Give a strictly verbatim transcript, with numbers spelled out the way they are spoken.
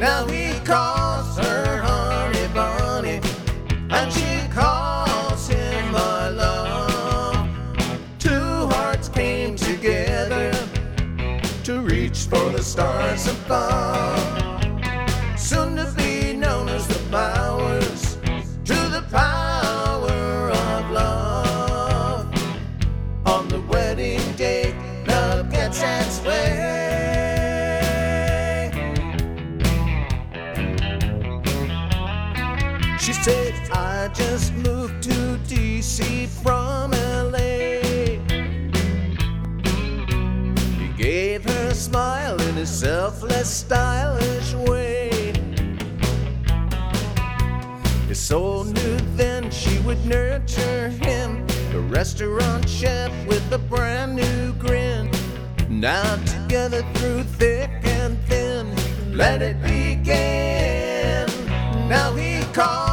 Now he calls her honey bunny, and she calls him my love. Two hearts came together to reach for the stars above, soon to be known as the powers, to the power of love. On the wedding day, love gets its way. She said, I just moved to D C from L A. He gave her a smile in a selfless, stylish way. His soul knew then she would nurture him, a restaurant chef with a brand new grin. Now together through thick and thin, let it begin. Now he calls